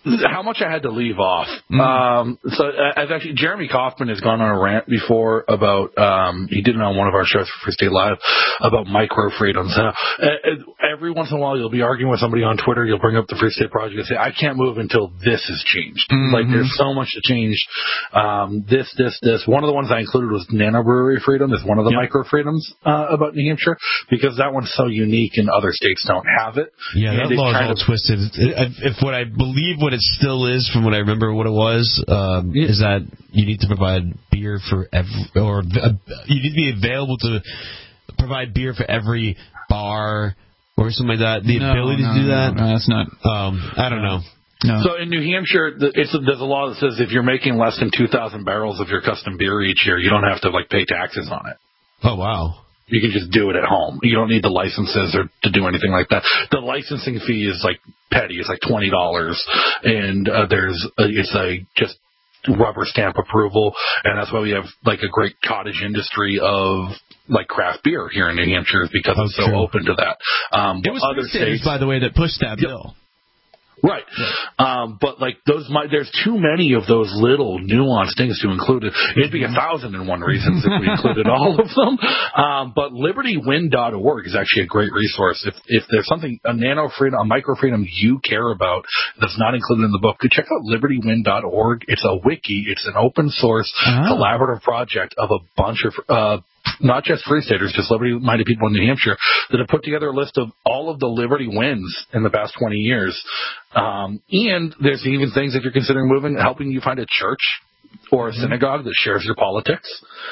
how much I had to leave off. So I've actually, Jeremy Kaufman has gone on a rant before about, he did it on one of our shows for Free State Live about micro freedoms. Every once in a while you'll be arguing with somebody on Twitter, you'll bring up the Free State Project and say, I can't move until this has changed. Like there's so much to change. This. One of the ones I included was nanobrewery freedom is one of the micro freedoms about New Hampshire, because that one's so unique and other states don't have it. Yeah, that law is all twisted. If what I believe what it still is, from what I remember what it was, is that you need to provide beer for you need to be available to provide beer for every bar or something like that. The ability to do that? No, that's not. I don't know. No. So in New Hampshire, there's a law that says if you're making less than 2,000 barrels of your custom beer each year, you don't have to pay taxes on it. Oh, wow. You can just do it at home. You don't need the licenses or to do anything like that. The licensing fee is petty. It's $20, and it's just rubber stamp approval, and that's why we have a great cottage industry of craft beer here in New Hampshire, because it's so open to that. It was other states, by the way, that pushed that bill. Right. But there's too many of those little nuanced things to include. It'd be 1,001 reasons if we included all of them. But libertywind.org is actually a great resource. If there's something, a micro freedom you care about that's not included in the book, check out libertywind.org. It's a wiki. It's an open source collaborative project of a bunch of not just Free Staters, just liberty-minded people in New Hampshire that have put together a list of all of the Liberty wins in the past 20 years. And there's even things, if you're considering moving, helping you find a church or a synagogue that shares your politics,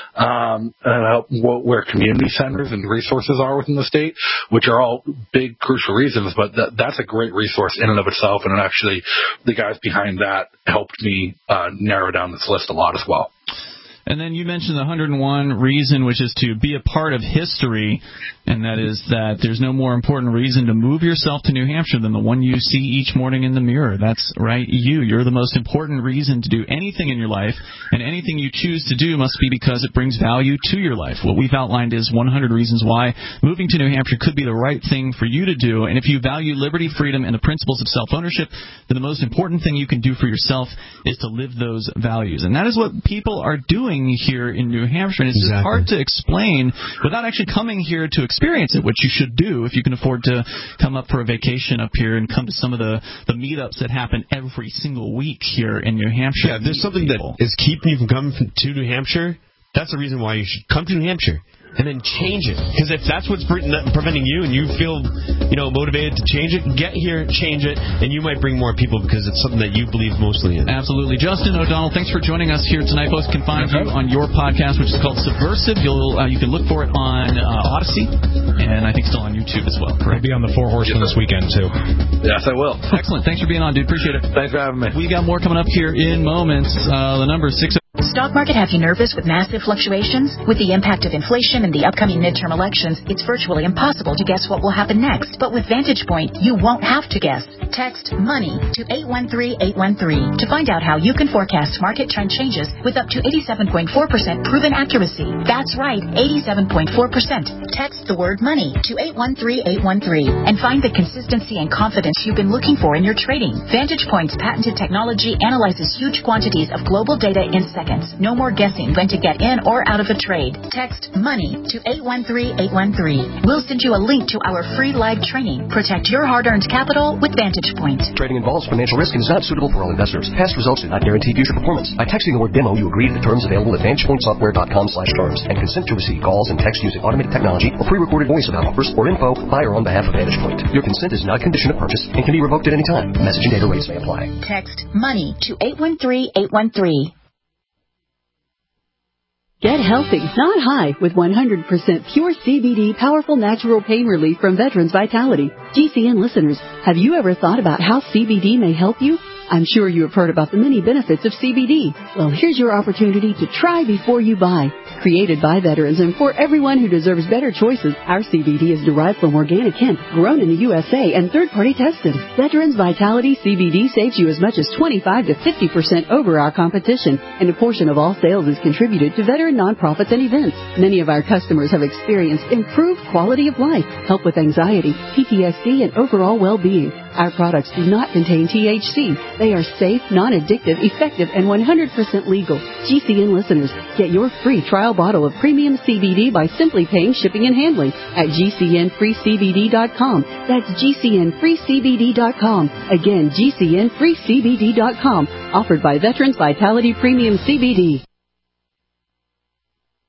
where community centers and resources are within the state, which are all big, crucial reasons. But that's a great resource in and of itself. And actually, the guys behind that helped me narrow down this list a lot as well. And then you mentioned the 101 reason, which is to be a part of history, and that is that there's no more important reason to move yourself to New Hampshire than the one you see each morning in the mirror. That's right, you're the most important reason to do anything in your life, and anything you choose to do must be because it brings value to your life. What we've outlined is 100 reasons why moving to New Hampshire could be the right thing for you to do, and if you value liberty, freedom, and the principles of self-ownership, then the most important thing you can do for yourself is to live those values. And that is what people are doing here in New Hampshire, and it's just hard to explain without actually coming here to experience it, which you should do if you can afford to come up for a vacation up here and come to some of the meetups that happen every single week here in New Hampshire. Yeah, if there's something that is keeping you from coming to New Hampshire, that's the reason why you should come to New Hampshire. And then change it. Because if that's what's preventing you and you feel, motivated to change it, get here, change it, and you might bring more people because it's something that you believe mostly in. Absolutely. Justin O'Donnell, thanks for joining us here tonight. Folks can find you on your podcast, which is called Subversive. You can look for it on Odyssey, and I think still on YouTube as well. I'll be on the Four Horsemen this weekend, too. Yes, I will. Excellent. Thanks for being on, dude. Appreciate it. Thanks for having me. We got more coming up here in moments. The number is 60. Stock market have you nervous with massive fluctuations? With the impact of inflation and the upcoming midterm elections, it's virtually impossible to guess what will happen next. But with Vantage Point, you won't have to guess. Text MONEY to 813-813 to find out how you can forecast market trend changes with up to 87.4% proven accuracy. That's right, 87.4%. Text the word MONEY to 813-813 and find the consistency and confidence you've been looking for in your trading. Vantage Point's patented technology analyzes huge quantities of global data in seconds. No more guessing when to get in or out of a trade. Text MONEY to 813-813. We'll send you a link to our free live training. Protect your hard-earned capital with Vantage Point. Trading involves financial risk and is not suitable for all investors. Past results do not guarantee future performance. By texting the word demo, you agree to the terms available at VantagePointSoftware.com/terms and consent to receive calls and text using automated technology or pre-recorded voice about offers or info by or on behalf of Vantage Point. Your consent is not a condition of purchase and can be revoked at any time. Message and data rates may apply. Text MONEY to 813-813. Get healthy, not high, with 100% pure CBD powerful natural pain relief from Veterans Vitality. GCN listeners, have you ever thought about how CBD may help you? I'm sure you have heard about the many benefits of CBD. Well, here's your opportunity to try before you buy. Created by veterans and for everyone who deserves better choices, our CBD is derived from organic hemp, grown in the USA, and third-party tested. Veterans Vitality CBD saves you as much as 25 to 50% over our competition, and a portion of all sales is contributed to veteran nonprofits and events. Many of our customers have experienced improved quality of life, help with anxiety, PTSD, and overall well-being. Our products do not contain THC. They are safe, non-addictive, effective, and 100% legal. GCN listeners, get your free trial bottle of premium CBD by simply paying shipping and handling at GCNFreeCBD.com. That's GCNFreeCBD.com. Again, GCNFreeCBD.com. Offered by Veterans Vitality Premium CBD.